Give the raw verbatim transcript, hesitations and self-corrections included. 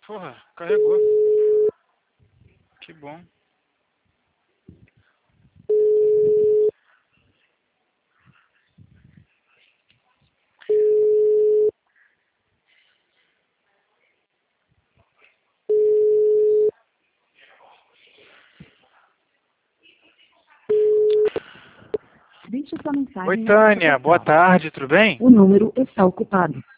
Porra, carregou. Que bom. Deixe sua mensagem. Oi, Tânia. Boa tarde, tudo bem? O número está ocupado.